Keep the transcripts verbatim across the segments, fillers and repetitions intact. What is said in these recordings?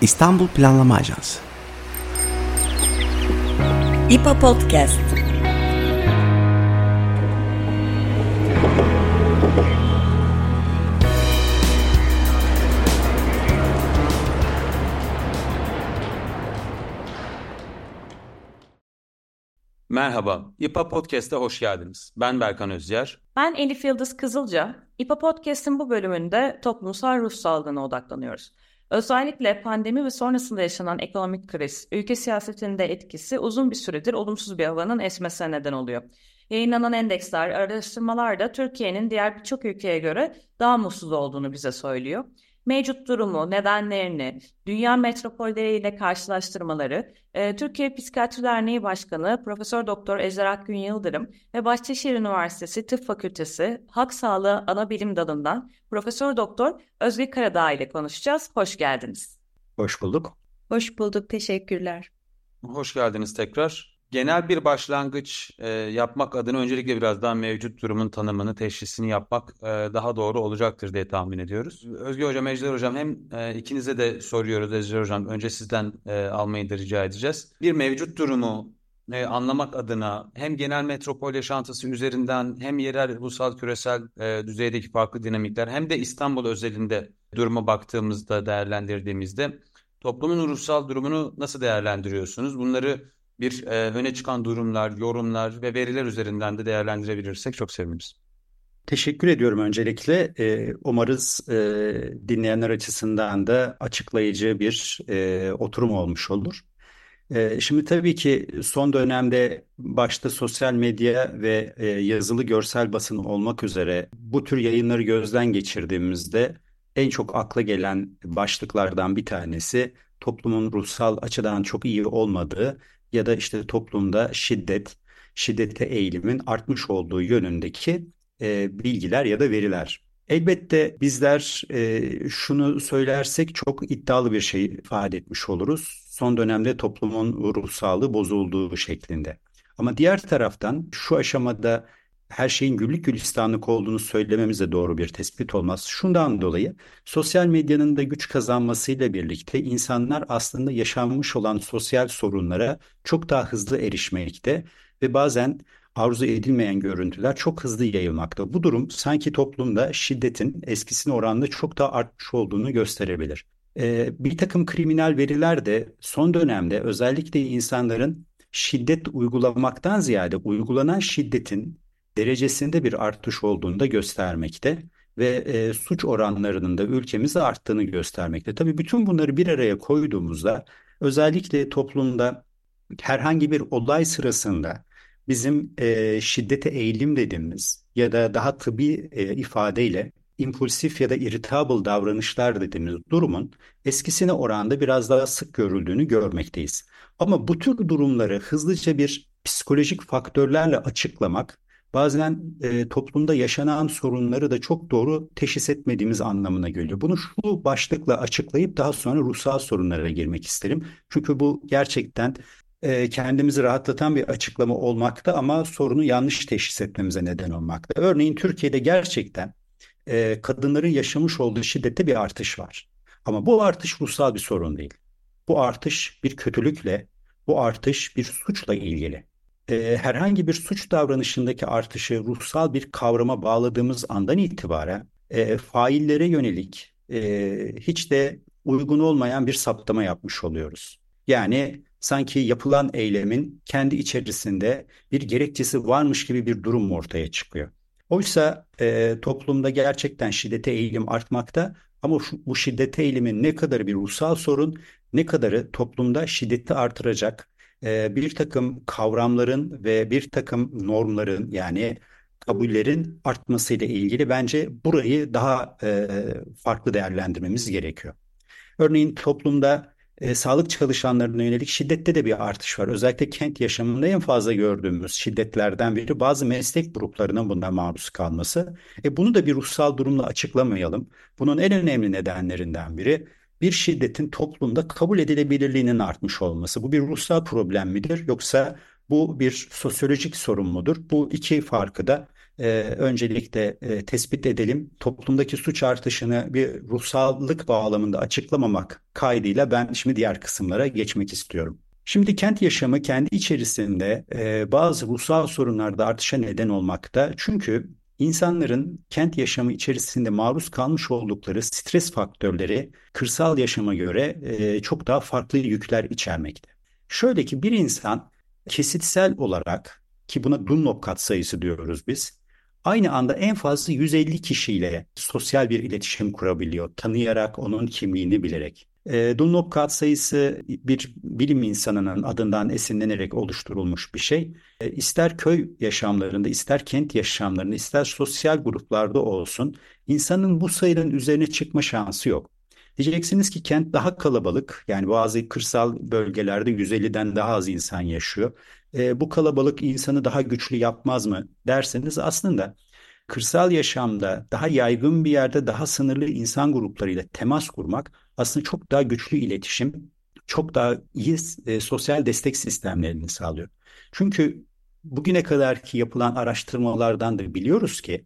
İstanbul Planlama Ajansı. İPA Podcast. Merhaba, İPA Podcast'a hoş geldiniz. Ben Berkan Özyer. Ben Elif Yıldız Kızılca. İPA Podcast'ın bu bölümünde toplumsal ruh sağlığına odaklanıyoruz. Özellikle pandemi ve sonrasında yaşanan ekonomik kriz, ülke siyasetinde etkisi uzun bir süredir olumsuz bir havanın esmesine neden oluyor. Yayınlanan endeksler, araştırmalar da Türkiye'nin diğer birçok ülkeye göre daha mutsuz olduğunu bize söylüyor. Mevcut durumu, nedenlerini, dünya metropolleriyle karşılaştırmaları, e, Türkiye Psikiyatri Derneği Başkanı Profesör Doktor Ejder Akgün Yıldırım ve Bahçeşehir Üniversitesi Tıp Fakültesi Halk Sağlığı Anabilim Dalı'ndan Profesör Doktor Özge Karadağ ile konuşacağız. Hoş geldiniz. Hoş bulduk. Hoş bulduk, teşekkürler. Hoş geldiniz tekrar. Genel bir başlangıç e, yapmak adına öncelikle biraz daha mevcut durumun tanımını, teşhisini yapmak e, daha doğru olacaktır diye tahmin ediyoruz. Özge Hocam, Ejder Hocam hem e, ikinize de soruyoruz Ejder Hocam. Önce sizden e, almayı da rica edeceğiz. Bir mevcut durumu e, anlamak adına hem genel metropol yaşantısı üzerinden hem yerel, ulusal, küresel e, düzeydeki farklı dinamikler hem de İstanbul özelinde duruma baktığımızda, değerlendirdiğimizde toplumun ruhsal durumunu nasıl değerlendiriyorsunuz? Bunları bir e, öne çıkan durumlar, yorumlar ve veriler üzerinden de değerlendirebilirsek çok seviniriz. Teşekkür ediyorum öncelikle. Ee, umarız e, dinleyenler açısından da açıklayıcı bir e, oturum olmuş olur. E, şimdi tabii ki son dönemde başta sosyal medya ve e, yazılı görsel basın olmak üzere bu tür yayınları gözden geçirdiğimizde en çok akla gelen başlıklardan bir tanesi toplumun ruhsal açıdan çok iyi olmadığı ya da işte toplumda şiddet, şiddete eğilimin artmış olduğu yönündeki e, bilgiler ya da veriler. Elbette bizler e, şunu söylersek çok iddialı bir şey ifade etmiş oluruz. Son dönemde toplumun ruh sağlığı bozulduğu şeklinde. Ama diğer taraftan şu aşamada her şeyin güllük gülistanlık olduğunu söylememiz de doğru bir tespit olmaz. Şundan dolayı sosyal medyanın da güç kazanmasıyla birlikte insanlar aslında yaşanmış olan sosyal sorunlara çok daha hızlı erişmekte ve bazen arzu edilmeyen görüntüler çok hızlı yayılmakta. Bu durum sanki toplumda şiddetin eskisine oranla çok daha artmış olduğunu gösterebilir. Ee, bir takım kriminal veriler de son dönemde özellikle insanların şiddet uygulamaktan ziyade uygulanan şiddetin derecesinde bir artış olduğunu da göstermekte ve e, suç oranlarının da ülkemizde arttığını göstermekte. Tabii bütün bunları bir araya koyduğumuzda özellikle toplumda herhangi bir olay sırasında bizim e, şiddete eğilim dediğimiz ya da daha tıbbi e, ifadeyle impulsif ya da irritable davranışlar dediğimiz durumun eskisine oranla biraz daha sık görüldüğünü görmekteyiz. Ama bu tür durumları hızlıca bir psikolojik faktörlerle açıklamak bazen e, toplumda yaşanan sorunları da çok doğru teşhis etmediğimiz anlamına geliyor. Bunu şu başlıkla açıklayıp daha sonra ruhsal sorunlara girmek isterim. Çünkü bu gerçekten e, kendimizi rahatlatan bir açıklama olmakta ama sorunu yanlış teşhis etmemize neden olmakta. Örneğin Türkiye'de gerçekten e, kadınların yaşamış olduğu şiddette bir artış var. Ama bu artış ruhsal bir sorun değil. Bu artış bir kötülükle, bu artış bir suçla ilgili. E, herhangi bir suç davranışındaki artışı ruhsal bir kavrama bağladığımız andan itibaren e, faillere yönelik e, hiç de uygun olmayan bir saptama yapmış oluyoruz. Yani sanki yapılan eylemin kendi içerisinde bir gerekçesi varmış gibi bir durum ortaya çıkıyor. Oysa e, toplumda gerçekten şiddete eğilim artmakta ama şu, bu şiddete eğilimin ne kadarı bir ruhsal sorun, ne kadarı toplumda şiddeti artıracak e, bir takım kavramların ve bir takım normların yani kabullerin artmasıyla ilgili bence burayı daha e, farklı değerlendirmemiz gerekiyor. Örneğin toplumda e, sağlık çalışanlarına yönelik şiddette de bir artış var. Özellikle kent yaşamında en fazla gördüğümüz şiddetlerden biri bazı meslek gruplarının bundan maruz kalması. E, bunu da bir ruhsal durumla açıklamayalım. Bunun en önemli nedenlerinden biri bir şiddetin toplumda kabul edilebilirliğinin artmış olması. Bu bir ruhsal problem midir yoksa bu bir sosyolojik sorun mudur? Bu iki farkı da e, öncelikle e, tespit edelim. Toplumdaki suç artışını bir ruhsallık bağlamında açıklamamak kaydıyla ben şimdi diğer kısımlara geçmek istiyorum. Şimdi kent yaşamı kendi içerisinde e, bazı ruhsal sorunlarda artışa neden olmakta. Çünkü insanların kent yaşamı içerisinde maruz kalmış oldukları stres faktörleri kırsal yaşama göre e, çok daha farklı yükler içermekte. Şöyle ki bir insan kesitsel olarak, ki buna Dunlop katsayısı diyoruz biz, aynı anda en fazla yüz elli kişiyle sosyal bir iletişim kurabiliyor, tanıyarak, onun kimliğini bilerek. E, Dunlop katsayısı bir bilim insanının adından esinlenerek oluşturulmuş bir şey. E, ister köy yaşamlarında, ister kent yaşamlarında, ister sosyal gruplarda olsun, insanın bu sayının üzerine çıkma şansı yok. Diyeceksiniz ki kent daha kalabalık, yani bazı kırsal bölgelerde yüz elliden daha az insan yaşıyor. E, bu kalabalık insanı daha güçlü yapmaz mı derseniz, aslında kırsal yaşamda daha yaygın bir yerde daha sınırlı insan gruplarıyla temas kurmak aslında çok daha güçlü iletişim, çok daha iyi e, sosyal destek sistemlerini sağlıyor. Çünkü bugüne kadarki yapılan araştırmalardan da biliyoruz ki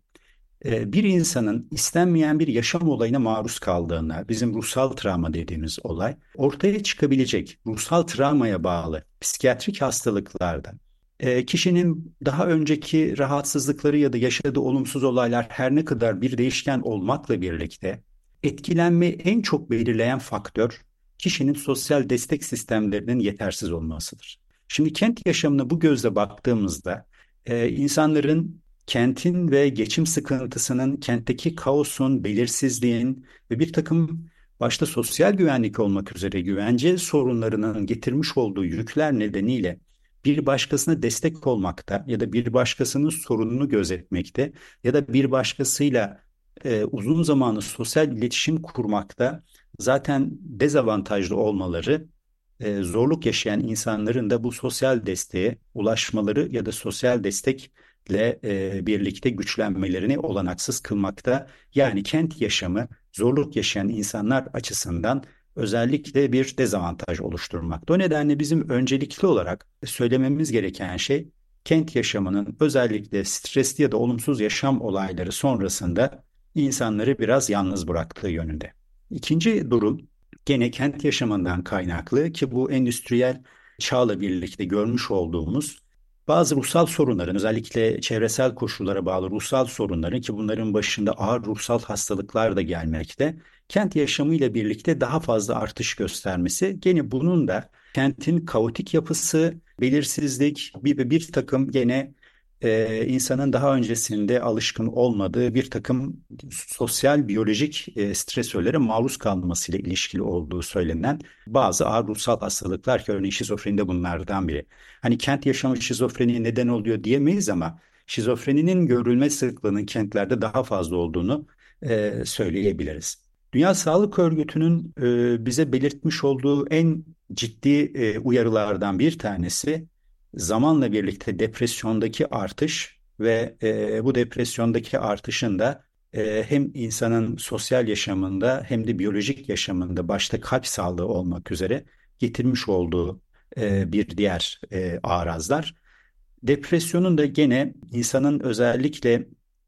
e, bir insanın istenmeyen bir yaşam olayına maruz kaldığında, bizim ruhsal travma dediğimiz olay, ortaya çıkabilecek ruhsal travmaya bağlı psikiyatrik hastalıklarda e, kişinin daha önceki rahatsızlıkları ya da yaşadığı olumsuz olaylar her ne kadar bir değişken olmakla birlikte etkilenmeyi en çok belirleyen faktör kişinin sosyal destek sistemlerinin yetersiz olmasıdır. Şimdi kent yaşamına bu gözle baktığımızda e, insanların kentin ve geçim sıkıntısının, kentteki kaosun, belirsizliğin ve bir takım başta sosyal güvenlik olmak üzere güvence sorunlarının getirmiş olduğu yükler nedeniyle bir başkasına destek olmakta ya da bir başkasının sorununu gözetmekte ya da bir başkasıyla e, uzun zamanlı sosyal iletişim kurmakta zaten dezavantajlı olmaları, e, zorluk yaşayan insanların da bu sosyal desteğe ulaşmaları ya da sosyal destekle e, birlikte güçlenmelerini olanaksız kılmakta. Yani kent yaşamı zorluk yaşayan insanlar açısından özellikle bir dezavantaj oluşturmakta. O nedenle bizim öncelikli olarak söylememiz gereken şey, kent yaşamının özellikle stresli ya da olumsuz yaşam olayları sonrasında insanları biraz yalnız bıraktığı yönünde. İkinci durum gene kent yaşamından kaynaklı, ki bu endüstriyel çağla birlikte görmüş olduğumuz bazı ruhsal sorunların, özellikle çevresel koşullara bağlı ruhsal sorunların, ki bunların başında ağır ruhsal hastalıklar da gelmekte, kent yaşamıyla birlikte daha fazla artış göstermesi. Gene bunun da kentin kaotik yapısı, belirsizlik, bir, bir takım gene e, insanın daha öncesinde alışkın olmadığı bir takım sosyal biyolojik e, stresörlere maruz kalmasıyla ilişkili olduğu söylenen bazı ağır ruhsal hastalıklar, ki örneğin şizofreni de bunlardan biri. Hani kent yaşamı şizofreniye neden oluyor diyemeyiz ama şizofreninin görülme sıklığının kentlerde daha fazla olduğunu e, söyleyebiliriz. Dünya Sağlık Örgütü'nün e, bize belirtmiş olduğu en ciddi e, uyarılardan bir tanesi, zamanla birlikte depresyondaki artış ve e, bu depresyondaki artışın da e, hem insanın sosyal yaşamında hem de biyolojik yaşamında, başta kalp sağlığı olmak üzere, getirmiş olduğu e, bir diğer e, arazlar. Depresyonun da gene insanın özellikle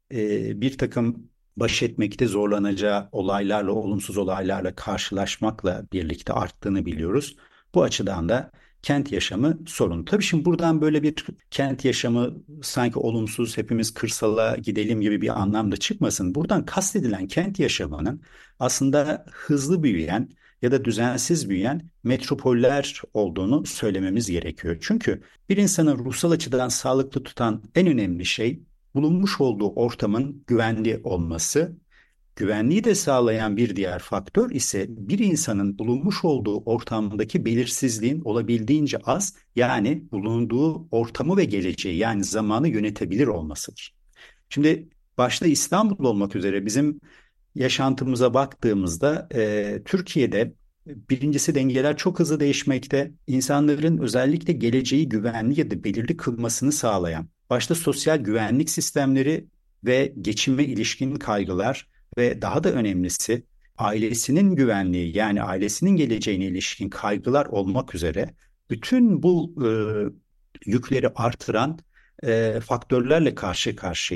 e, bir takım baş etmekte zorlanacağı olaylarla, olumsuz olaylarla karşılaşmakla birlikte arttığını biliyoruz. Bu açıdan da kent yaşamı sorun. Tabii şimdi buradan böyle bir kent yaşamı sanki olumsuz, hepimiz kırsala gidelim gibi bir anlamda çıkmasın. Buradan kastedilen kent yaşamının aslında hızlı büyüyen ya da düzensiz büyüyen metropoller olduğunu söylememiz gerekiyor. Çünkü bir insanın ruhsal açıdan sağlıklı tutan en önemli şey bulunmuş olduğu ortamın güvenli olması. Güvenliği de sağlayan bir diğer faktör ise bir insanın bulunmuş olduğu ortamdaki belirsizliğin olabildiğince az, yani bulunduğu ortamı ve geleceği, yani zamanı yönetebilir olmasıdır. Şimdi başta İstanbul olmak üzere bizim yaşantımıza baktığımızda e, Türkiye'de birincisi dengeler çok hızlı değişmekte. İnsanların özellikle geleceği güvenli ya da belirli kılmasını sağlayan başta sosyal güvenlik sistemleri ve geçime ilişkin kaygılar ve daha da önemlisi ailesinin güvenliği, yani ailesinin geleceğine ilişkin kaygılar olmak üzere bütün bu e, yükleri artıran e, faktörlerle karşı karşıyayız.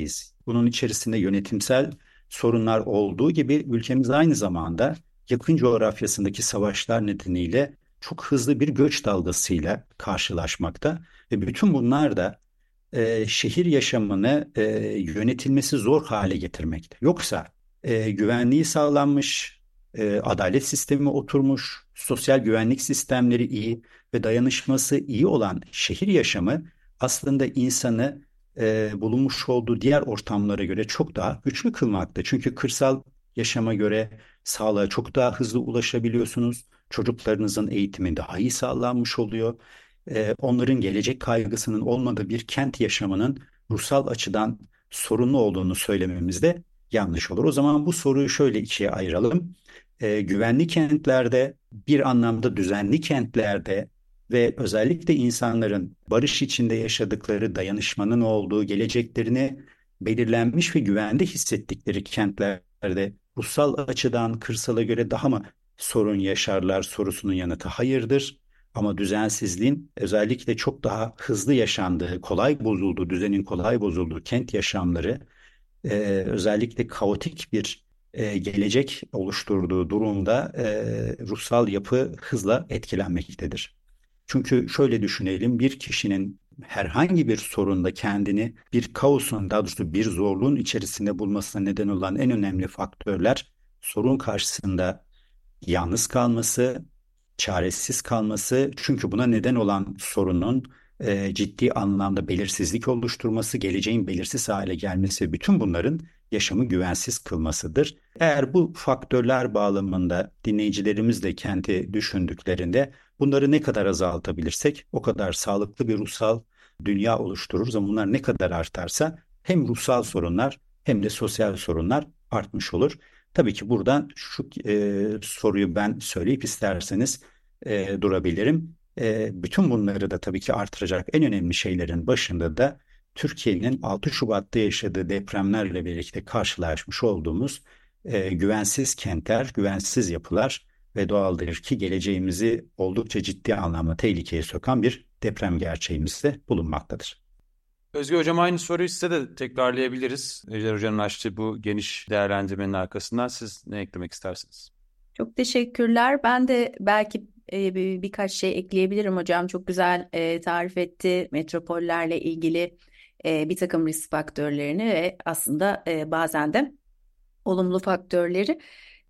Bunun içerisinde yönetimsel sorunlar olduğu gibi ülkemiz aynı zamanda yakın coğrafyasındaki savaşlar nedeniyle çok hızlı bir göç dalgasıyla karşılaşmakta ve bütün bunlar da e, şehir yaşamını e, yönetilmesi zor hale getirmekte. Yoksa e, güvenliği sağlanmış, e, adalet sistemi oturmuş, sosyal güvenlik sistemleri iyi ve dayanışması iyi olan şehir yaşamı aslında insanı e, bulunmuş olduğu diğer ortamlara göre çok daha güçlü kılmakta. Çünkü kırsal yaşama göre sağlığa çok daha hızlı ulaşabiliyorsunuz. Çocuklarınızın eğitimi daha iyi sağlanmış oluyor. E, onların gelecek kaygısının olmadığı bir kent yaşamının ruhsal açıdan sorunlu olduğunu söylememiz de yanlış olur. O zaman bu soruyu şöyle ikiye ayıralım. E, güvenli kentlerde, bir anlamda düzenli kentlerde ve özellikle insanların barış içinde yaşadıkları, dayanışmanın olduğu, geleceklerini belirlenmiş ve güvende hissettikleri kentlerde ruhsal açıdan kırsala göre daha mı sorun yaşarlar sorusunun yanıtı hayırdır. Ama düzensizliğin özellikle çok daha hızlı yaşandığı, kolay bozulduğu, düzenin kolay bozulduğu kent yaşamları e, özellikle kaotik bir e, gelecek oluşturduğu durumda e, ruhsal yapı hızla etkilenmektedir. Çünkü şöyle düşünelim, bir kişinin herhangi bir sorunda kendini bir kaosun, daha doğrusu bir zorluğun içerisinde bulmasına neden olan en önemli faktörler sorun karşısında yalnız kalması, çaresiz kalması, çünkü buna neden olan sorunun e, ciddi anlamda belirsizlik oluşturması, geleceğin belirsiz hale gelmesi, bütün bunların yaşamı güvensiz kılmasıdır. Eğer bu faktörler bağlamında dinleyicilerimiz de kendi düşündüklerinde bunları ne kadar azaltabilirsek o kadar sağlıklı bir ruhsal dünya oluştururuz. Ama bunlar ne kadar artarsa hem ruhsal sorunlar hem de sosyal sorunlar artmış olur. Tabii ki buradan şu e, soruyu ben söyleyip isterseniz e, durabilirim. E, bütün bunları da tabii ki artıracak en önemli şeylerin başında da Türkiye'nin altı Şubat'ta yaşadığı depremlerle birlikte karşılaşmış olduğumuz e, güvensiz kentler, güvensiz yapılar ve doğaldır ki geleceğimizi oldukça ciddi anlamda tehlikeye sokan bir deprem gerçeğimiz de bulunmaktadır. Özge Hocam, aynı soruyu size de tekrarlayabiliriz. Ejder Hoca'nın açtığı bu geniş değerlendirmenin arkasından siz ne eklemek istersiniz? Çok teşekkürler. Ben de belki e, bir, birkaç şey ekleyebilirim hocam. Çok güzel e, tarif etti metropollerle ilgili e, bir takım risk faktörlerini ve aslında e, bazen de olumlu faktörleri.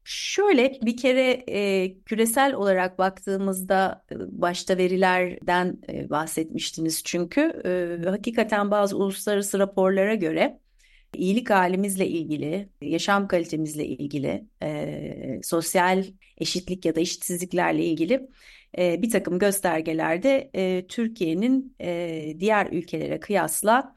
Şöyle bir kere e, küresel olarak baktığımızda e, başta verilerden e, bahsetmiştiniz çünkü e, hakikaten bazı uluslararası raporlara göre iyilik halimizle ilgili, yaşam kalitemizle ilgili, e, sosyal eşitlik ya da eşitsizliklerle ilgili e, bir takım göstergelerde e, Türkiye'nin e, diğer ülkelere kıyasla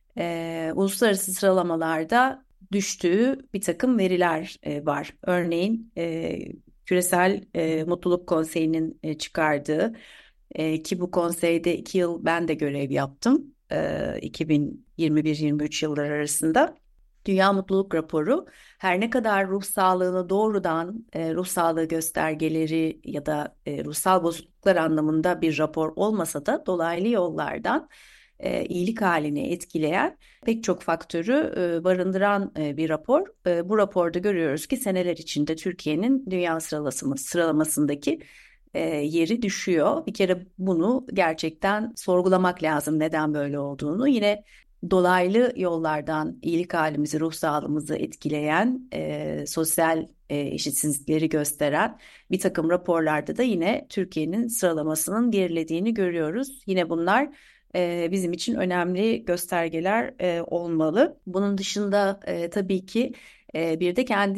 e, uluslararası sıralamalarda düştüğü bir takım veriler e, var. Örneğin e, Küresel e, Mutluluk Konseyi'nin e, çıkardığı e, ki bu konseyde iki yıl ben de görev yaptım. E, iki bin yirmi bir yirmi üç yıllar arasında. Dünya Mutluluk Raporu her ne kadar ruh sağlığını doğrudan e, ruh sağlığı göstergeleri ya da e, ruhsal bozukluklar anlamında bir rapor olmasa da dolaylı yollardan e, iyilik halini etkileyen pek çok faktörü e, barındıran e, bir rapor. E, bu raporda görüyoruz ki seneler içinde Türkiye'nin dünya sıralaması, sıralamasındaki e, yeri düşüyor. Bir kere bunu gerçekten sorgulamak lazım neden böyle olduğunu. Yine dolaylı yollardan iyilik halimizi, ruh sağlığımızı etkileyen, e, sosyal e, eşitsizlikleri gösteren bir takım raporlarda da yine Türkiye'nin sıralamasının gerilediğini görüyoruz. Yine bunlar e, bizim için önemli göstergeler e, olmalı. Bunun dışında e, tabii ki e, bir de kendi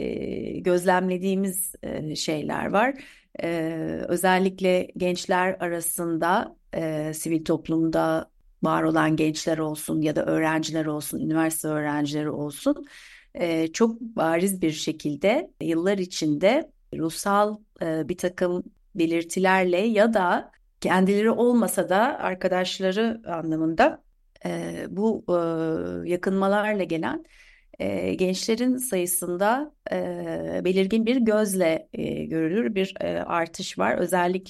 e, gözlemlediğimiz e, şeyler var. E, özellikle gençler arasında, e, sivil toplumda var olan gençler olsun ya da öğrenciler olsun, üniversite öğrencileri olsun, e, çok bariz bir şekilde yıllar içinde ruhsal e, bir takım belirtilerle ya da kendileri olmasa da arkadaşları anlamında e, bu e, yakınmalarla gelen e, gençlerin sayısında e, belirgin bir gözle e, görülür bir e, artış var. Özellikle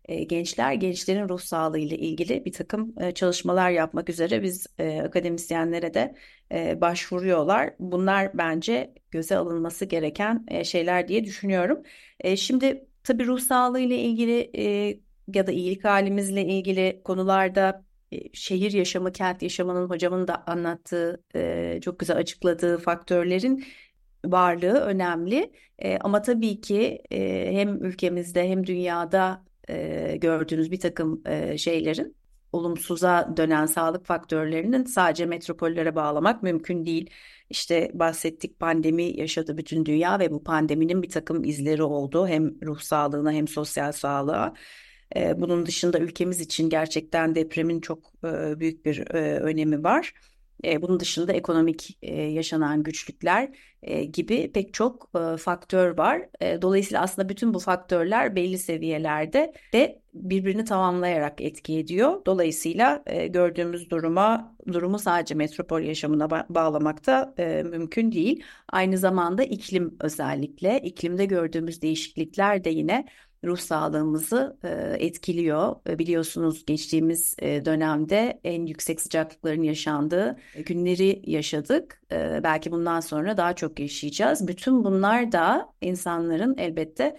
e, gençler, gençlerin ruh sağlığı ile ilgili bir takım e, çalışmalar yapmak üzere biz e, akademisyenlere de e, başvuruyorlar. Bunlar bence göze alınması gereken e, şeyler diye düşünüyorum. E, şimdi tabii ruh sağlığı ile ilgili e, ya da iyilik halimizle ilgili konularda e, şehir yaşamı, kent yaşamının hocamın da anlattığı, e, çok güzel açıkladığı faktörlerin varlığı önemli. E, ama tabii ki e, hem ülkemizde hem dünyada e, gördüğünüz bir takım e, şeylerin olumsuza dönen sağlık faktörlerinin sadece metropollere bağlamak mümkün değil. İşte bahsettik, pandemi yaşadı bütün dünya ve bu pandeminin bir takım izleri oldu hem ruh sağlığına hem sosyal sağlığa. E, bunun dışında ülkemiz için gerçekten depremin çok e, büyük bir e, önemi var. E, bunun dışında ekonomik e, yaşanan güçlükler e, gibi pek çok e, faktör var. E, dolayısıyla aslında bütün bu faktörler belli seviyelerde de birbirini tamamlayarak etki ediyor. Dolayısıyla e, gördüğümüz duruma durumu sadece metropol yaşamına ba- bağlamak da e, mümkün değil. Aynı zamanda iklim, özellikle iklimde gördüğümüz değişiklikler de yine ruh sağlığımızı e, etkiliyor. E, biliyorsunuz geçtiğimiz e, dönemde en yüksek sıcaklıkların yaşandığı günleri yaşadık. E, belki bundan sonra daha çok yaşayacağız. Bütün bunlar da insanların elbette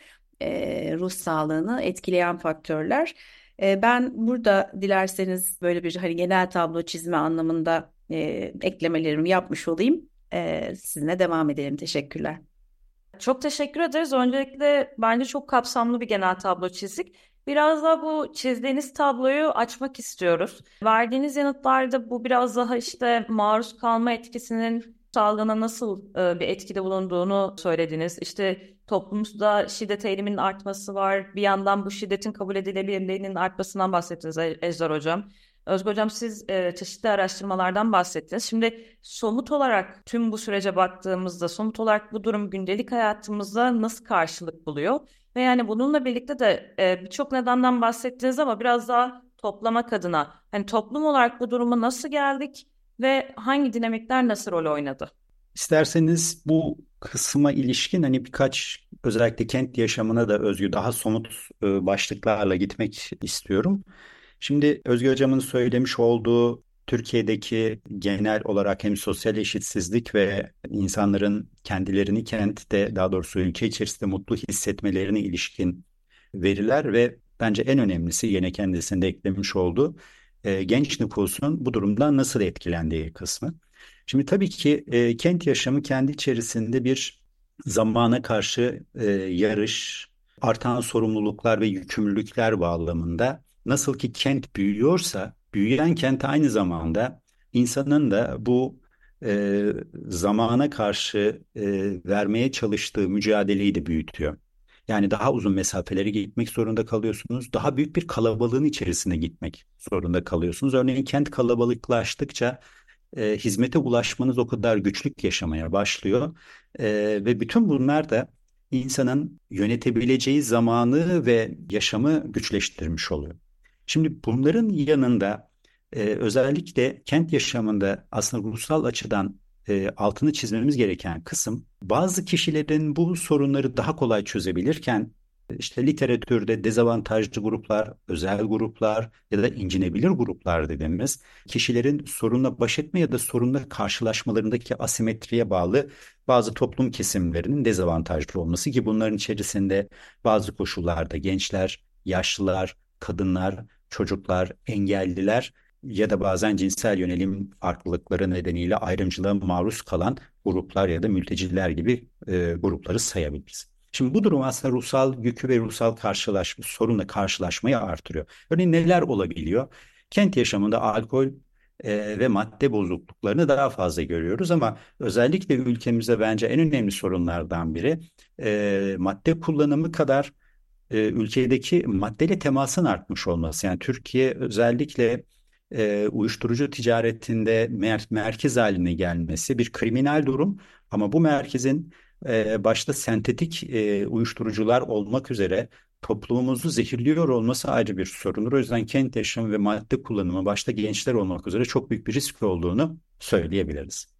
e, ruh sağlığını etkileyen faktörler. E, ben burada dilerseniz böyle bir hani genel tablo çizme anlamında e, eklemelerimi yapmış olayım. E, sizinle devam edelim. Teşekkürler. Çok teşekkür ederiz. Öncelikle bence çok kapsamlı bir genel tablo çizdik. Biraz daha bu çizdiğiniz tabloyu açmak istiyoruz. Verdiğiniz yanıtlarda bu biraz daha işte maruz kalma etkisinin sağlığına nasıl e, bir etkide bulunduğunu söylediniz. İşte toplumda şiddet eğiliminin artması var. Bir yandan bu şiddetin kabul edilebilirliğinin artmasından bahsettiniz E- Ejder Hocam. Özgür Hocam, siz e, çeşitli araştırmalardan bahsettiniz. Şimdi somut olarak tüm bu sürece baktığımızda somut olarak bu durum gündelik hayatımızda nasıl karşılık buluyor? Ve yani bununla birlikte de e, birçok nedenden bahsettiniz ama biraz daha toplamak adına hani toplum olarak bu duruma nasıl geldik ve hangi dinamikler nasıl rol oynadı? İsterseniz bu kısma ilişkin hani birkaç özellikle kent yaşamına da özgü daha somut e, başlıklarla gitmek istiyorum. Şimdi Özge Hocam'ın söylemiş olduğu Türkiye'deki genel olarak hem sosyal eşitsizlik ve insanların kendilerini kentte, daha doğrusu ülke içerisinde mutlu hissetmelerine ilişkin veriler ve bence en önemlisi yine kendisinde eklemiş olduğu e, genç nüfusun bu durumdan nasıl etkilendiği kısmı. Şimdi tabii ki e, kent yaşamı kendi içerisinde bir zamana karşı e, yarış, artan sorumluluklar ve yükümlülükler bağlamında nasıl ki kent büyüyorsa, büyüyen kent aynı zamanda insanın da bu e, zamana karşı e, vermeye çalıştığı mücadeleyi de büyütüyor. Yani daha uzun mesafeleri gitmek zorunda kalıyorsunuz. Daha büyük bir kalabalığın içerisine gitmek zorunda kalıyorsunuz. Örneğin kent kalabalıklaştıkça e, hizmete ulaşmanız o kadar güçlük yaşamaya başlıyor. E, ve bütün bunlar da insanın yönetebileceği zamanı ve yaşamı güçleştirmiş oluyor. Şimdi bunların yanında e, özellikle kent yaşamında aslında ruhsal açıdan e, altını çizmemiz gereken kısım bazı kişilerin bu sorunları daha kolay çözebilirken işte literatürde dezavantajlı gruplar, özel gruplar ya da incinebilir gruplar dediğimiz kişilerin sorunla baş etme ya da sorunla karşılaşmalarındaki asimetriye bağlı bazı toplum kesimlerinin dezavantajlı olması ki bunların içerisinde bazı koşullarda gençler, yaşlılar, kadınlar, çocuklar, engelliler ya da bazen cinsel yönelim farklılıkları nedeniyle ayrımcılığa maruz kalan gruplar ya da mülteciler gibi e, grupları sayabiliriz. Şimdi bu durum aslında ruhsal yükü ve ruhsal karşılaşma, sorunla karşılaşmayı artırıyor. Örneğin neler olabiliyor? Kent yaşamında alkol e, ve madde bozukluklarını daha fazla görüyoruz ama özellikle ülkemizde bence en önemli sorunlardan biri e, madde kullanımı kadar e, ülkedeki maddeyle temasın artmış olması. Yani Türkiye özellikle e, uyuşturucu ticaretinde mer merkez haline gelmesi bir kriminal durum ama bu merkezin e, başta sentetik e, uyuşturucular olmak üzere toplumumuzu zehirliyor olması ayrı bir sorundur. O yüzden kent yaşamı ve madde kullanımı başta gençler olmak üzere çok büyük bir risk olduğunu söyleyebiliriz.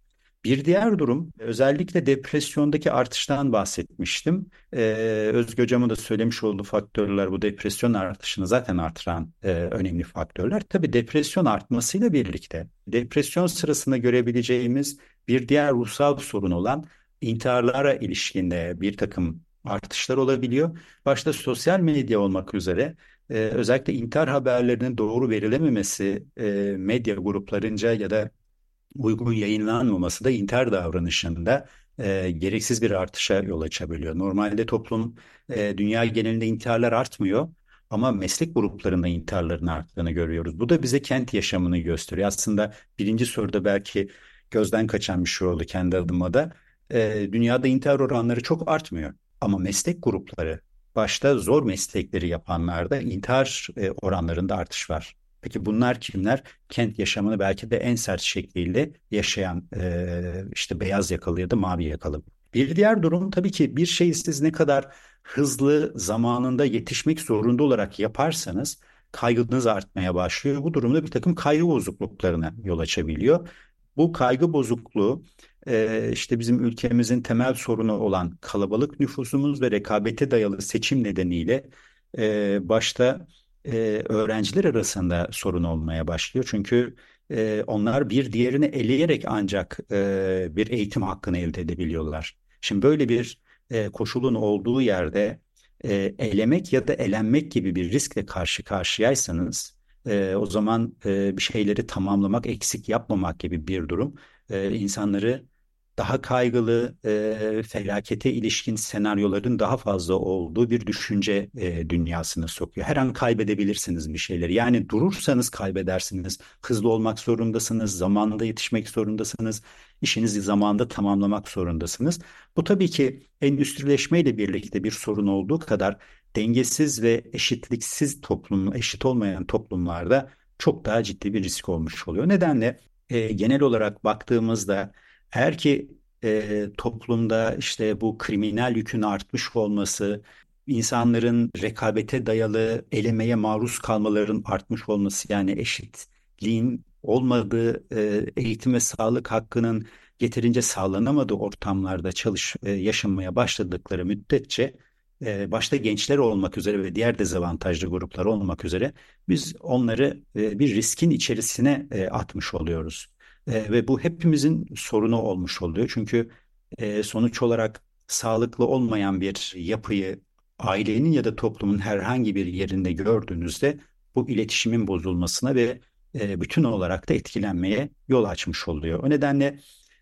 Bir diğer durum, özellikle depresyondaki artıştan bahsetmiştim. Ee, Özge Hocam'ın da söylemiş olduğu faktörler bu depresyon artışını zaten artıran e, önemli faktörler. Tabii depresyon artmasıyla birlikte depresyon sırasında görebileceğimiz bir diğer ruhsal sorun olan intiharlara ilişkinde bir takım artışlar olabiliyor. Başta sosyal medya olmak üzere e, özellikle intihar haberlerinin doğru verilememesi e, medya gruplarınca ya da uygun yayınlanmaması da intihar davranışında e, gereksiz bir artışa yol açabiliyor. Normalde toplum, e, dünya genelinde intiharlar artmıyor ama meslek gruplarında intiharların arttığını görüyoruz. Bu da bize kent yaşamını gösteriyor. Aslında birinci soruda belki gözden kaçan bir şey oldu kendi adıma da. E, dünyada intihar oranları çok artmıyor ama meslek grupları, başta zor meslekleri yapanlarda intihar e, oranlarında artış var. Peki bunlar kimler? Kent yaşamını belki de en sert şekliyle yaşayan e, işte beyaz yakalı ya da mavi yakalı. Bir diğer durum tabii ki bir şeyi siz ne kadar hızlı zamanında yetişmek zorunda olarak yaparsanız kaygınız artmaya başlıyor. Bu durumda bir takım kaygı bozukluklarına yol açabiliyor. Bu kaygı bozukluğu e, işte bizim ülkemizin temel sorunu olan kalabalık nüfusumuz ve rekabete dayalı seçim nedeniyle e, başta e, öğrenciler arasında sorun olmaya başlıyor. Çünkü e, onlar bir diğerini eleyerek ancak e, bir eğitim hakkını elde edebiliyorlar. Şimdi böyle bir e, koşulun olduğu yerde e, elemek ya da elenmek gibi bir riskle karşı karşıyaysanız e, o zaman e, bir şeyleri tamamlamak, eksik yapmamak gibi bir durum e, insanları daha kaygılı, e, felakete ilişkin senaryoların daha fazla olduğu bir düşünce e, dünyasına sokuyor. Her an kaybedebilirsiniz bir şeyleri. Yani durursanız kaybedersiniz. Hızlı olmak zorundasınız, zamanında yetişmek zorundasınız, işinizi zamanında tamamlamak zorundasınız. Bu tabii ki endüstrileşmeyle birlikte bir sorun olduğu kadar dengesiz ve eşitliksiz toplum, eşit olmayan toplumlarda çok daha ciddi bir risk olmuş oluyor. O nedenle e, genel olarak baktığımızda eğer ki e, toplumda işte bu kriminal yükün artmış olması, insanların rekabete dayalı elemeye maruz kalmaların artmış olması, yani eşitliğin olmadığı, e, eğitim ve sağlık hakkının yeterince sağlanamadığı ortamlarda çalış e, yaşanmaya başladıkları müddetçe e, başta gençler olmak üzere ve diğer dezavantajlı gruplar olmak üzere biz onları e, bir riskin içerisine e, atmış oluyoruz. E, ve bu hepimizin sorunu olmuş oluyor. Çünkü e, sonuç olarak sağlıklı olmayan bir yapıyı ailenin ya da toplumun herhangi bir yerinde gördüğünüzde bu iletişimin bozulmasına ve e, bütün olarak da etkilenmeye yol açmış oluyor. O nedenle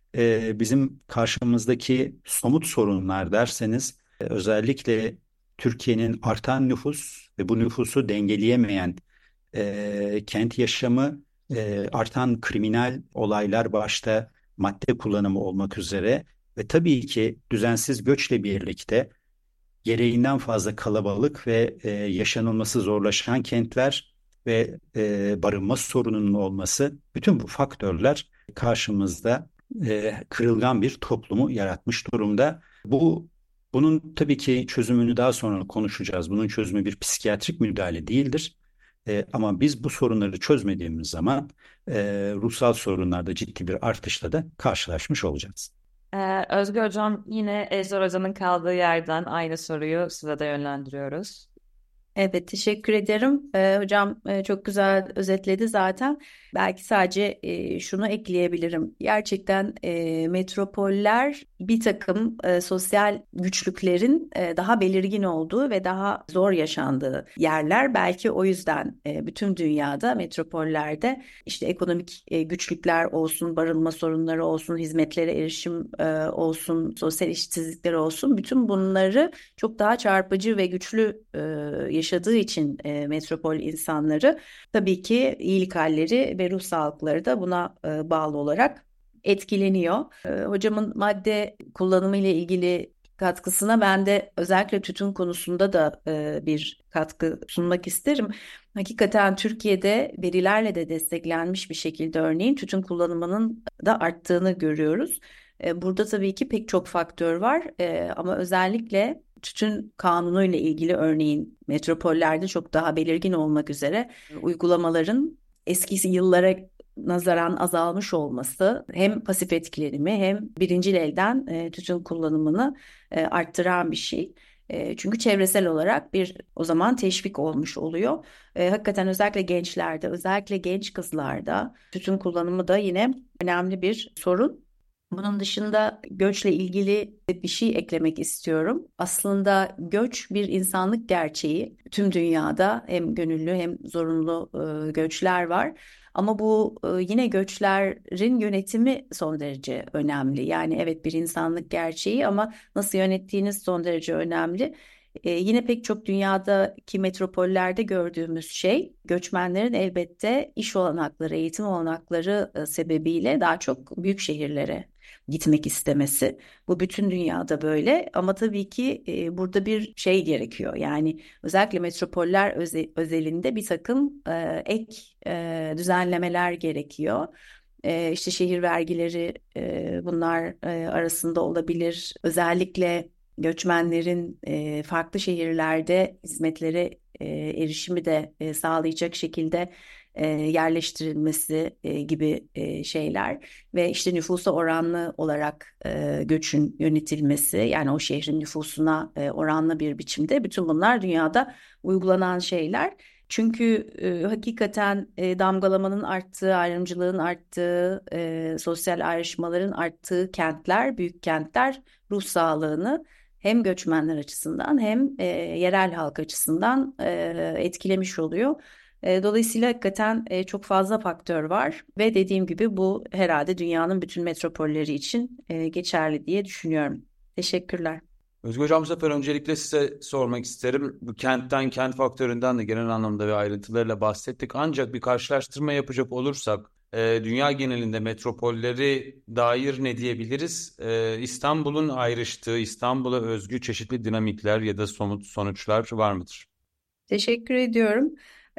e, bizim karşımızdaki somut sorunlar derseniz e, özellikle Türkiye'nin artan nüfus ve bu nüfusu dengeleyemeyen e, kent yaşamı, e, artan kriminal olaylar başta madde kullanımı olmak üzere ve tabii ki düzensiz göçle birlikte gereğinden fazla kalabalık ve e, yaşanılması zorlaşan kentler ve e, barınma sorununun olması, bütün bu faktörler karşımızda e, kırılgan bir toplumu yaratmış durumda. Bu bunun tabii ki çözümünü daha sonra konuşacağız. Bunun çözümü bir psikiyatrik müdahale değildir. E, ama biz bu sorunları çözmediğimiz zaman e, ruhsal sorunlarda ciddi bir artışla da karşılaşmış olacağız. Ee, Özgür Hocam, yine Ejder Hoca'nın kaldığı yerden aynı soruyu size de yönlendiriyoruz. Evet, teşekkür ederim. Ee, hocam e, çok güzel özetledi zaten. Belki sadece e, şunu ekleyebilirim. Gerçekten e, metropoller bir takım e, sosyal güçlüklerin e, daha belirgin olduğu ve daha zor yaşandığı yerler. Belki o yüzden e, bütün dünyada metropollerde işte ekonomik e, güçlükler olsun, barınma sorunları olsun, hizmetlere erişim e, olsun, sosyal eşitsizlikler olsun, bütün bunları çok daha çarpıcı ve güçlü e, yaşadığı için e, metropol insanları tabii ki iyilik halleri ve ruh sağlıkları da buna e, bağlı olarak etkileniyor. E, hocamın madde kullanımı ile ilgili katkısına ben de özellikle tütün konusunda da e, bir katkı sunmak isterim. Hakikaten Türkiye'de verilerle de desteklenmiş bir şekilde örneğin tütün kullanımının da arttığını görüyoruz. E, burada tabii ki pek çok faktör var e, ama özellikle tütün kanunu ile ilgili örneğin metropollerde çok daha belirgin olmak üzere uygulamaların eskisi yıllara nazaran azalmış olması hem pasif etkilerimi hem birincil elden e, tütün kullanımını e, arttıran bir şey. E, çünkü çevresel olarak bir o zaman teşvik olmuş oluyor. E, hakikaten özellikle gençlerde, özellikle genç kızlarda tütün kullanımı da yine önemli bir sorun. Bunun dışında göçle ilgili bir şey eklemek istiyorum. Aslında göç bir insanlık gerçeği. Tüm dünyada hem gönüllü hem zorunlu e, göçler var. Ama bu e, yine göçlerin yönetimi son derece önemli. Yani evet bir insanlık gerçeği ama nasıl yönettiğiniz son derece önemli. E, yine pek çok dünyadaki metropollerde gördüğümüz şey göçmenlerin elbette iş olanakları, eğitim olanakları e, sebebiyle daha çok büyük şehirlere gitmek istemesi. Bu bütün dünyada böyle ama tabii ki e, burada bir şey gerekiyor. Yani özellikle metropoller öze, özelinde bir takım e, ek e, düzenlemeler gerekiyor. E, işte şehir vergileri e, bunlar e, arasında olabilir. Özellikle göçmenlerin e, farklı şehirlerde hizmetlere e, erişimi de e, sağlayacak şekilde e, yerleştirilmesi e, gibi e, şeyler ve işte nüfusa oranlı olarak e, göçün yönetilmesi yani o şehrin nüfusuna e, oranlı bir biçimde bütün bunlar dünyada uygulanan şeyler. Çünkü e, hakikaten e, damgalamanın arttığı, ayrımcılığın arttığı, e, sosyal ayrışmaların arttığı kentler, büyük kentler ruh sağlığını hem göçmenler açısından hem e, yerel halk açısından e, etkilemiş oluyor. E, dolayısıyla hakikaten e, çok fazla faktör var ve dediğim gibi bu herhalde dünyanın bütün metropolleri için e, geçerli diye düşünüyorum. Teşekkürler. Özgür Hocam bu sefer öncelikle size sormak isterim. Bu kentten, kent faktöründen de genel anlamda ve ayrıntılarıyla bahsettik. Ancak bir karşılaştırma yapacak olursak e, dünya genelinde metropolleri dair ne diyebiliriz? E, İstanbul'un ayrıştığı, İstanbul'a özgü çeşitli dinamikler ya da somut sonuçlar var mıdır? Teşekkür ediyorum.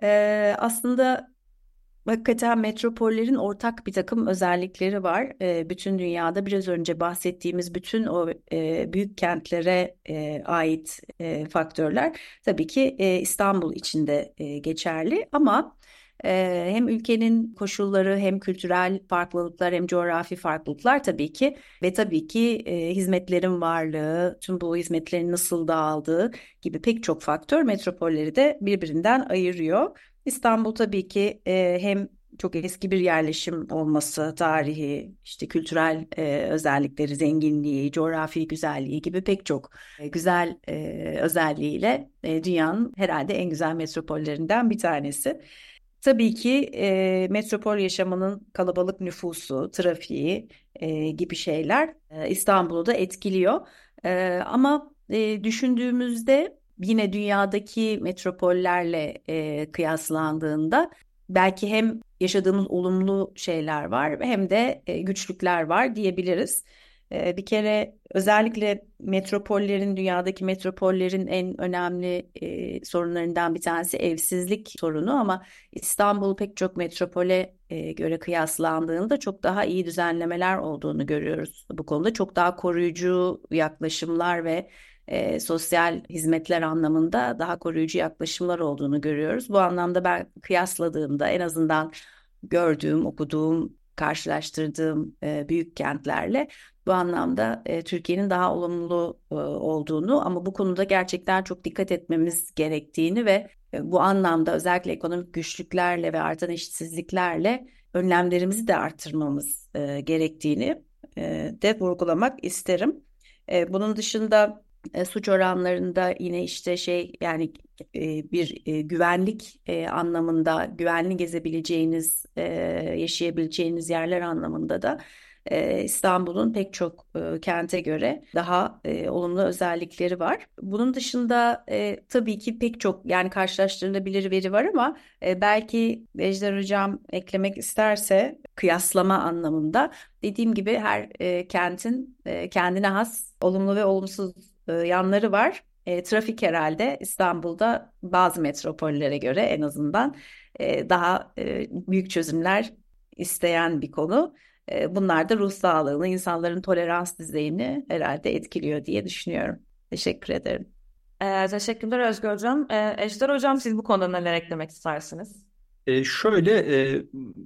E, aslında hakikaten metropollerin ortak bir takım özellikleri var. E, bütün dünyada biraz önce bahsettiğimiz bütün o e, büyük kentlere e, ait e, faktörler tabii ki e, İstanbul içinde e, geçerli ama e, hem ülkenin koşulları hem kültürel farklılıklar hem coğrafi farklılıklar tabii ki ve tabii ki e, hizmetlerin varlığı, tüm bu hizmetlerin nasıl dağıldığı gibi pek çok faktör metropolleri de birbirinden ayırıyor. İstanbul tabii ki e, hem çok eski bir yerleşim olması, tarihi, işte kültürel e, özellikleri, zenginliği, coğrafi güzelliği gibi pek çok e, güzel e, özelliğiyle e, dünyanın herhalde en güzel metropollerinden bir tanesi. Tabii ki e, metropol yaşamının kalabalık nüfusu, trafiği e, gibi şeyler e, İstanbul'u da etkiliyor. E, ama e, düşündüğümüzde yine dünyadaki metropollerle e, kıyaslandığında belki hem yaşadığımız olumlu şeyler var hem de e, güçlükler var diyebiliriz. E, bir kere özellikle metropollerin, dünyadaki metropollerin en önemli e, sorunlarından bir tanesi evsizlik sorunu ama İstanbul pek çok metropole e, göre kıyaslandığında çok daha iyi düzenlemeler olduğunu görüyoruz. Bu konuda çok daha koruyucu yaklaşımlar ve e, sosyal hizmetler anlamında daha koruyucu yaklaşımlar olduğunu görüyoruz. Bu anlamda ben kıyasladığımda en azından gördüğüm, okuduğum, karşılaştırdığım e, büyük kentlerle bu anlamda e, Türkiye'nin daha olumlu e, olduğunu ama bu konuda gerçekten çok dikkat etmemiz gerektiğini ve e, bu anlamda özellikle ekonomik güçlüklerle ve artan eşitsizliklerle önlemlerimizi de artırmamız e, gerektiğini e, de vurgulamak isterim. E, bunun dışında e, suç oranlarında yine işte şey yani e, bir e, güvenlik e, anlamında güvenli gezebileceğiniz, e, yaşayabileceğiniz yerler anlamında da e, İstanbul'un pek çok e, kente göre daha e, olumlu özellikleri var. Bunun dışında e, tabii ki pek çok yani karşılaştırılabilir veri var ama e, belki Ejder Hocam eklemek isterse kıyaslama anlamında dediğim gibi her e, kentin e, kendine has olumlu ve olumsuz e, yanları var. E, trafik herhalde İstanbul'da bazı metropollere göre en azından e, daha e, büyük çözümler isteyen bir konu. E, bunlar da ruh sağlığını, insanların tolerans düzeyini herhalde etkiliyor diye düşünüyorum. Teşekkür ederim. Ee, teşekkürler Özgür Hocam. Ee, Ejder Hocam siz bu konuda neler eklemek istersiniz? E, şöyle e,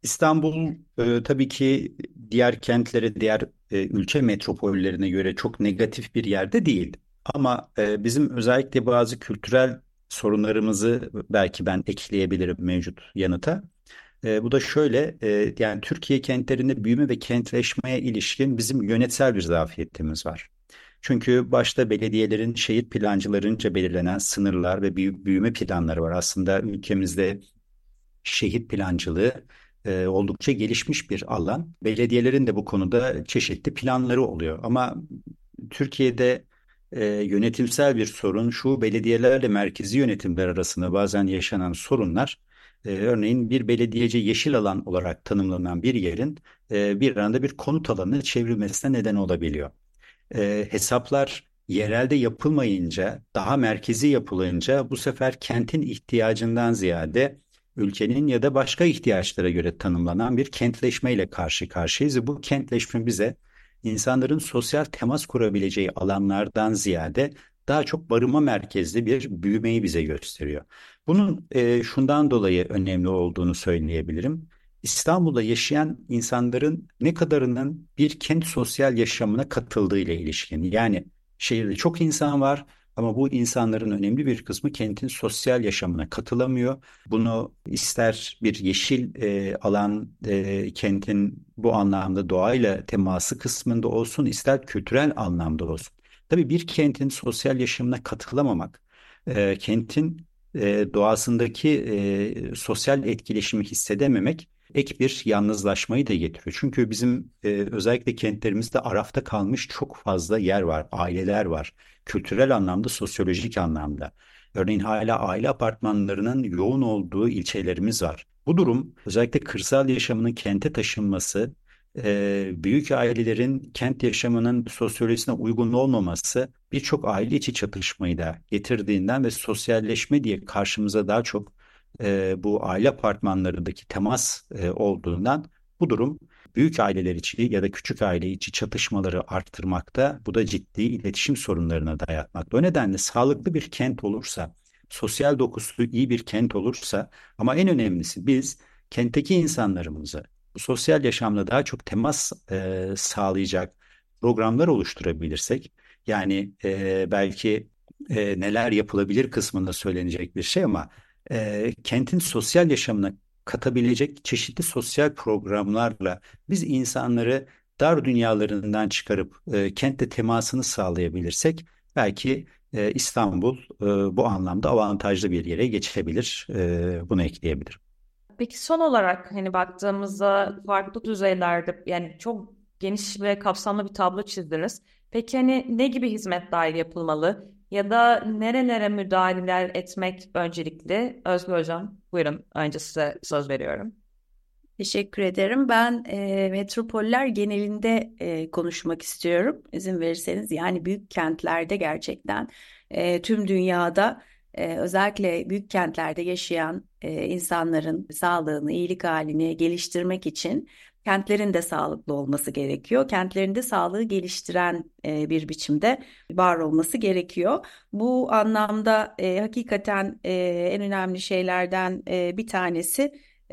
İstanbul e, tabii ki diğer kentlere, diğer e, ülke metropollerine göre çok negatif bir yerde değil. Ama e, bizim özellikle bazı kültürel sorunlarımızı belki ben ekleyebilirim mevcut yanıta. E, bu da şöyle, e, yani Türkiye kentlerinde büyüme ve kentleşmeye ilişkin bizim yönetsel bir zafiyetimiz var. Çünkü başta belediyelerin, şehir plancılarınca belirlenen sınırlar ve büyü- büyüme planları var. Aslında ülkemizde şehir plancılığı e, oldukça gelişmiş bir alan. Belediyelerin de bu konuda çeşitli planları oluyor. Ama Türkiye'de e, yönetimsel bir sorun şu: belediyelerle merkezi yönetimler arasında bazen yaşanan sorunlar. E, örneğin bir belediyece yeşil alan olarak tanımlanan bir yerin e, bir anda bir konut alanına çevrilmesine neden olabiliyor. E, hesaplar yerelde yapılmayınca, daha merkezi yapılınca bu sefer kentin ihtiyacından ziyade ülkenin ya da başka ihtiyaçlara göre tanımlanan bir kentleşmeyle karşı karşıyayız. Ve bu kentleşme bize insanların sosyal temas kurabileceği alanlardan ziyade daha çok barınma merkezli bir büyümeyi bize gösteriyor. Bunun e, şundan dolayı önemli olduğunu söyleyebilirim. İstanbul'da yaşayan insanların ne kadarının bir kent sosyal yaşamına katıldığı ile ilişkin. Yani şehirde çok insan var ama bu insanların önemli bir kısmı kentin sosyal yaşamına katılamıyor. Bunu ister bir yeşil e, alan, e, kentin bu anlamda doğayla teması kısmında olsun, ister kültürel anlamda olsun. Tabii bir kentin sosyal yaşamına katılamamak, e, kentin e, doğasındaki e, sosyal etkileşimi hissedememek ek bir yalnızlaşmayı da getiriyor. Çünkü bizim e, özellikle kentlerimizde arafta kalmış çok fazla yer var, aileler var. Kültürel anlamda, sosyolojik anlamda. Örneğin hala aile apartmanlarının yoğun olduğu ilçelerimiz var. Bu durum özellikle kırsal yaşamının kente taşınması, e, büyük ailelerin kent yaşamının sosyolojisine uygun olmaması birçok aile içi çatışmayı da getirdiğinden ve sosyalleşme diye karşımıza daha çok e, bu aile apartmanlarındaki temas e, olduğundan bu durum büyük aileler içi ya da küçük aile içi çatışmaları arttırmakta. Bu da ciddi iletişim sorunlarına dayatmakta. O nedenle sağlıklı bir kent olursa, sosyal dokusu iyi bir kent olursa, ama en önemlisi biz kentteki insanlarımızı bu sosyal yaşamla daha çok temas e, sağlayacak programlar oluşturabilirsek, yani e, belki e, neler yapılabilir kısmında söylenecek bir şey, ama e, kentin sosyal yaşamına katabilecek çeşitli sosyal programlarla biz insanları dar dünyalarından çıkarıp e, kentle temasını sağlayabilirsek belki e, İstanbul e, bu anlamda avantajlı bir yere geçebilir. E, bunu ekleyebilirim. Peki son olarak hani baktığımızda farklı düzeylerde yani çok geniş ve kapsamlı bir tablo çizdiniz. Peki hani ne gibi hizmetler yapılmalı ya da nerelere müdahaleler etmek öncelikli? Özgür Hocam, buyurun, önce size söz veriyorum. Teşekkür ederim. Ben e, metropoller genelinde e, konuşmak istiyorum, izin verirseniz. Yani büyük kentlerde gerçekten e, tüm dünyada e, özellikle büyük kentlerde yaşayan e, insanların sağlığını, iyilik halini geliştirmek için kentlerin de sağlıklı olması gerekiyor. Kentlerin de sağlığı geliştiren e, bir biçimde var olması gerekiyor. Bu anlamda e, hakikaten e, en önemli şeylerden e, bir tanesi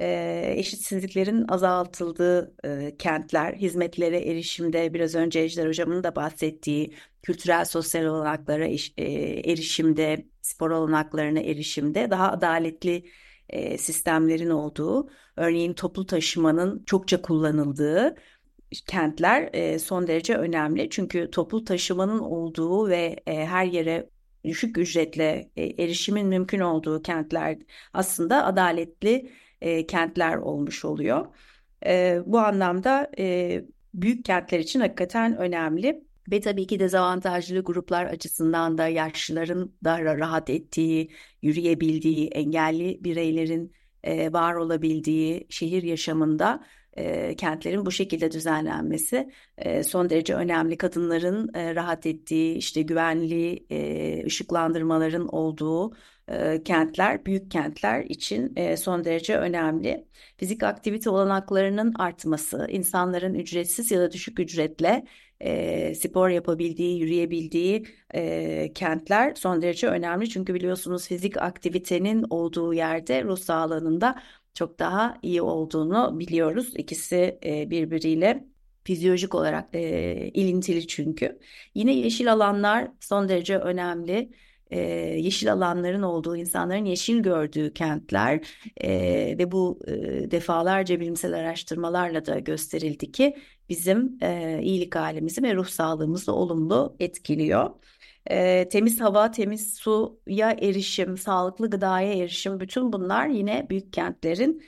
e, eşitsizliklerin azaltıldığı e, kentler, hizmetlere erişimde biraz önce Ejder Hocam'ın da bahsettiği kültürel sosyal olanaklara eş- e, erişimde, spor olanaklarına erişimde daha adaletli e, sistemlerin olduğu, örneğin toplu taşımanın çokça kullanıldığı kentler e, son derece önemli. Çünkü toplu taşımanın olduğu ve e, her yere düşük ücretle e, erişimin mümkün olduğu kentler aslında adaletli e, kentler olmuş oluyor. E, bu anlamda e, büyük kentler için hakikaten önemli. Ve tabii ki dezavantajlı gruplar açısından da yaşlıların daha rahat ettiği, yürüyebildiği, engelli bireylerin e, var olabildiği şehir yaşamında e, kentlerin bu şekilde düzenlenmesi e, son derece önemli. Kadınların e, rahat ettiği, işte güvenli e, ışıklandırmaların olduğu e, kentler, büyük kentler için e, son derece önemli. Fizik aktivite olanaklarının artması, insanların ücretsiz ya da düşük ücretle e, spor yapabildiği, yürüyebildiği e, kentler son derece önemli. Çünkü biliyorsunuz fizik aktivitenin olduğu yerde ruh sağlığının da çok daha iyi olduğunu biliyoruz. İkisi e, birbiriyle fizyolojik olarak e, ilintili çünkü. Yine yeşil alanlar son derece önemli. E, yeşil alanların olduğu, insanların yeşil gördüğü kentler e, ve bu e, defalarca bilimsel araştırmalarla da gösterildi ki bizim e, iyilik halimizi ve ruh sağlığımızı olumlu etkiliyor. E, temiz hava, temiz suya erişim, sağlıklı gıdaya erişim, bütün bunlar yine büyük kentlerin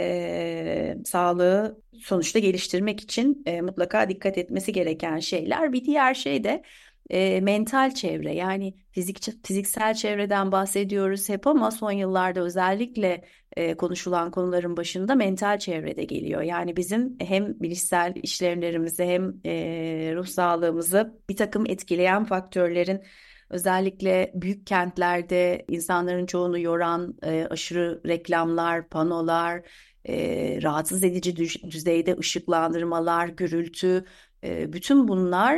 e, sağlığı sonuçta geliştirmek için e, mutlaka dikkat etmesi gereken şeyler. Bir diğer şey de e, mental çevre, yani fizik, fiziksel çevreden bahsediyoruz hep ama son yıllarda özellikle e, konuşulan konuların başında mental çevrede geliyor. Yani bizim hem bilişsel işlevlerimizi hem e, ruh sağlığımızı bir takım etkileyen faktörlerin, özellikle büyük kentlerde insanların çoğunu yoran e, aşırı reklamlar, panolar, e, rahatsız edici düş- düzeyde ışıklandırmalar, gürültü, e, bütün bunlar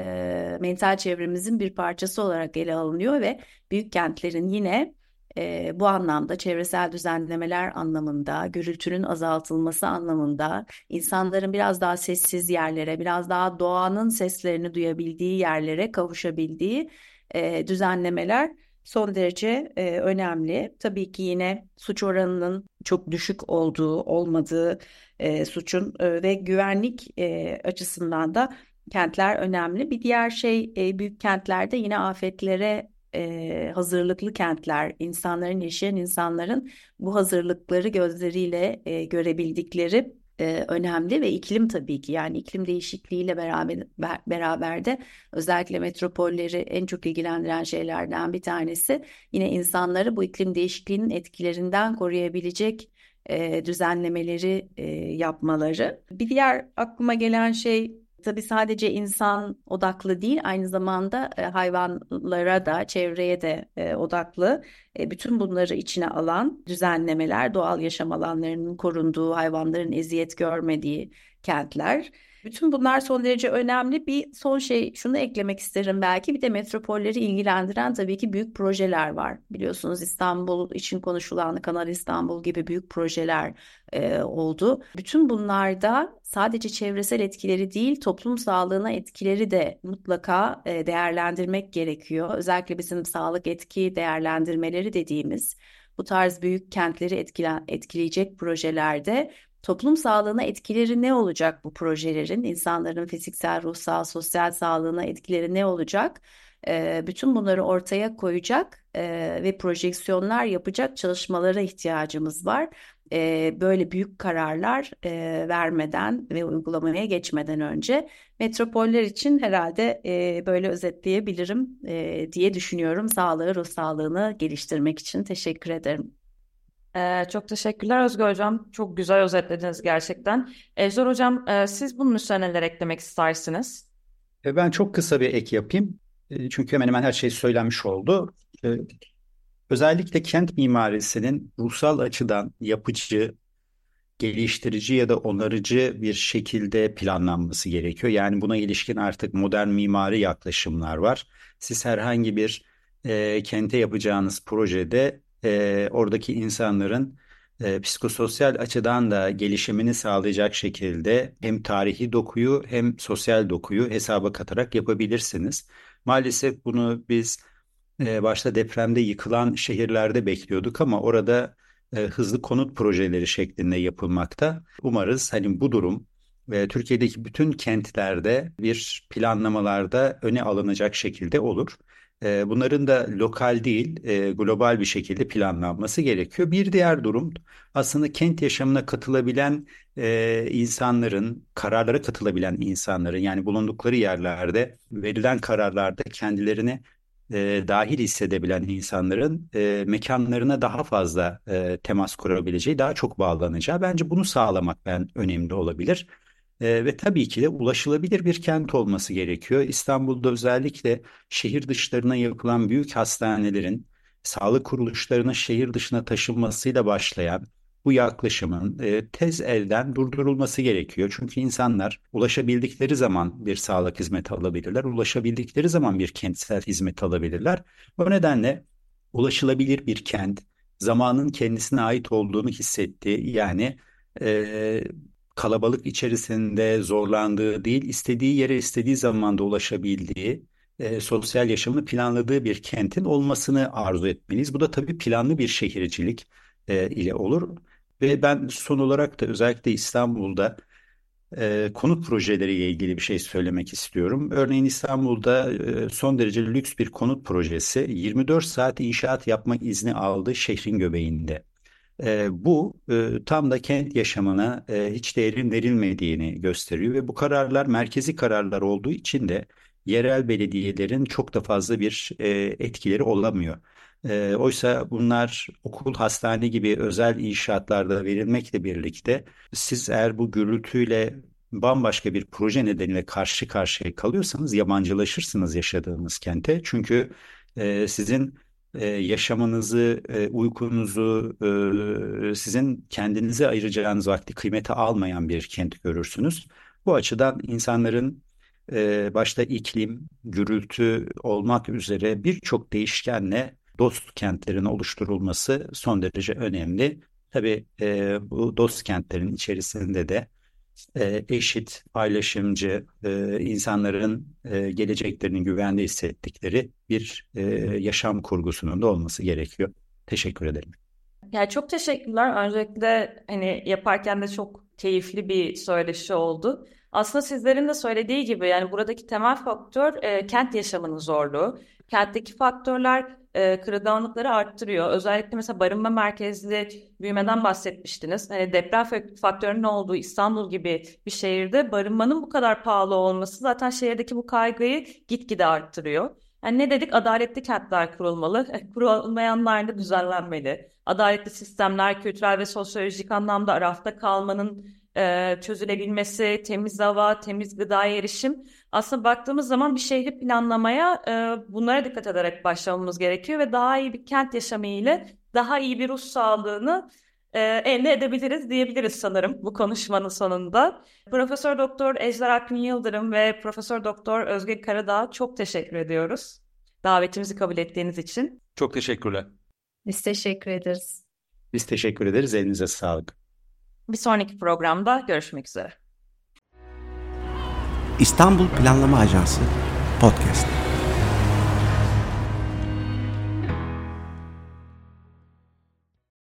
e, mental çevremizin bir parçası olarak ele alınıyor ve büyük kentlerin yine e, bu anlamda çevresel düzenlemeler anlamında, gürültünün azaltılması anlamında, insanların biraz daha sessiz yerlere, biraz daha doğanın seslerini duyabildiği yerlere kavuşabildiği e, düzenlemeler son derece e, önemli. Tabii ki yine suç oranının çok düşük olduğu, olmadığı, e, suçun e, ve güvenlik e, açısından da kentler önemli. Bir diğer şey, e, büyük kentlerde yine afetlere e, hazırlıklı kentler, insanların, yaşayan insanların bu hazırlıkları gözleriyle e, görebildikleri e, önemli ve iklim tabii ki, yani iklim değişikliğiyle beraber be- beraber de özellikle metropolleri en çok ilgilendiren şeylerden bir tanesi yine insanları bu iklim değişikliğinin etkilerinden koruyabilecek e, düzenlemeleri e, yapmaları. Bir diğer aklıma gelen şey, tabii sadece insan odaklı değil, aynı zamanda e, hayvanlara da, çevreye de e, odaklı. E, bütün bunları içine alan düzenlemeler, doğal yaşam alanlarının korunduğu, hayvanların eziyet görmediği kentler. Bütün bunlar son derece önemli. Bir son şey, şunu eklemek isterim belki. Bir de metropolleri ilgilendiren tabii ki büyük projeler var. Biliyorsunuz İstanbul için konuşulan Kanal İstanbul gibi büyük projeler e, oldu. Bütün bunlarda sadece çevresel etkileri değil, toplum sağlığına etkileri de mutlaka e, değerlendirmek gerekiyor. Özellikle bizim sağlık etki değerlendirmeleri dediğimiz bu tarz büyük kentleri etkilen, etkileyecek projelerde toplum sağlığına etkileri ne olacak bu projelerin? İnsanların fiziksel, ruhsal, sosyal sağlığına etkileri ne olacak? E, bütün bunları ortaya koyacak e, ve projeksiyonlar yapacak çalışmalara ihtiyacımız var. E, böyle büyük kararlar e, vermeden ve uygulamaya geçmeden önce metropoller için herhalde e, böyle özetleyebilirim e, diye düşünüyorum. Sağlığı, ruh sağlığını geliştirmek için teşekkür ederim. Ee, çok teşekkürler Özgür Hocam. Çok güzel özetlediniz gerçekten. Ejder Hocam, e, siz bunun üstüne neler eklemek istersiniz? E, Ben çok kısa bir ek yapayım. E, Çünkü hemen hemen her şey söylenmiş oldu. E, Özellikle kent mimarisinin ruhsal açıdan yapıcı, geliştirici ya da onarıcı bir şekilde planlanması gerekiyor. Yani buna ilişkin artık modern mimari yaklaşımlar var. Siz herhangi bir e, kente yapacağınız projede e, oradaki insanların e, psikososyal açıdan da gelişimini sağlayacak şekilde hem tarihi dokuyu hem sosyal dokuyu hesaba katarak yapabilirsiniz. Maalesef bunu biz e, başta depremde yıkılan şehirlerde bekliyorduk ama orada e, hızlı konut projeleri şeklinde yapılmakta. Umarız hani bu durum ve Türkiye'deki bütün kentlerde bir planlamalarda öne alınacak şekilde olur. E, bunların da lokal değil, e, global bir şekilde planlanması gerekiyor. Bir diğer durum aslında kent yaşamına katılabilen e, insanların, kararlara katılabilen insanların yani bulundukları yerlerde verilen kararlarda kendilerini e, dahil hissedebilen insanların e, mekanlarına daha fazla e, temas kurabileceği, daha çok bağlanacağı. Bence bunu sağlamak ben önemli olabilir. E, ve tabii ki de ulaşılabilir bir kent olması gerekiyor. İstanbul'da özellikle şehir dışlarına yapılan büyük hastanelerin sağlık kuruluşlarının şehir dışına taşınmasıyla başlayan bu yaklaşımın e, tez elden durdurulması gerekiyor. Çünkü insanlar ulaşabildikleri zaman bir sağlık hizmeti alabilirler, ulaşabildikleri zaman bir kentsel hizmet alabilirler. O nedenle ulaşılabilir bir kent, zamanın kendisine ait olduğunu hissettiği, yani e, kalabalık içerisinde zorlandığı değil, istediği yere istediği zamanda ulaşabildiği, e, sosyal yaşamını planladığı bir kentin olmasını arzu etmeliyiz. Bu da tabii planlı bir şehircilik e, ile olur. Ve ben son olarak da özellikle İstanbul'da e, konut projeleriyle ilgili bir şey söylemek istiyorum. Örneğin İstanbul'da e, son derece lüks bir konut projesi yirmi dört saat inşaat yapma izni aldı şehrin göbeğinde. E, bu e, tam da kent yaşamına e, hiç değerin verilmediğini gösteriyor ve bu kararlar merkezi kararlar olduğu için de yerel belediyelerin çok da fazla bir e, etkileri olamıyor. E, oysa bunlar okul, hastane gibi özel inşaatlarda verilmekle birlikte siz eğer bu gürültüyle bambaşka bir proje nedeniyle karşı karşıya kalıyorsanız yabancılaşırsınız yaşadığınız kente. Çünkü e, sizin e, yaşamınızı, e, uykunuzu, e, sizin kendinize ayıracağınız vakti kıymete almayan bir kent görürsünüz. Bu açıdan insanların e, başta iklim, gürültü olmak üzere birçok değişkenle dost kentlerin oluşturulması son derece önemli. Tabii e, bu dost kentlerin içerisinde de e, eşit, paylaşımcı, e, insanların e, geleceklerini güvende hissettikleri bir e, yaşam kurgusunun da olması gerekiyor. Teşekkür ederim. Yani çok teşekkürler. Öncelikle hani yaparken de çok keyifli bir söyleşi oldu. Aslında sizlerin de söylediği gibi yani buradaki temel faktör e, kent yaşamının zorluğu. Kentteki faktörler e, kırılganlıkları arttırıyor. Özellikle mesela barınma merkezli büyümeden bahsetmiştiniz. Hani deprem faktörünün olduğu İstanbul gibi bir şehirde barınmanın bu kadar pahalı olması zaten şehirdeki bu kaygıyı gitgide arttırıyor. Yani ne dedik? Adaletli kentler kurulmalı. Kurulmayanlar da düzenlenmeli. Adaletli sistemler kültürel ve sosyolojik anlamda arafta kalmanın e, çözülebilmesi, temiz hava, temiz gıdaya erişim. Aslında baktığımız zaman bir şehri planlamaya e, bunlara dikkat ederek başlamamız gerekiyor ve daha iyi bir kent yaşamı ile daha iyi bir ruh sağlığını e, elde edebiliriz diyebiliriz sanırım bu konuşmanın sonunda. Profesör Doktor Ejder Akgün Yıldırım ve Profesör Doktor Özge Karadağ çok teşekkür ediyoruz davetimizi kabul ettiğiniz için. Çok teşekkürler. Biz teşekkür ederiz. Biz teşekkür ederiz. Elinize sağlık. Bir sonraki programda görüşmek üzere. İstanbul Planlama Ajansı Podcast.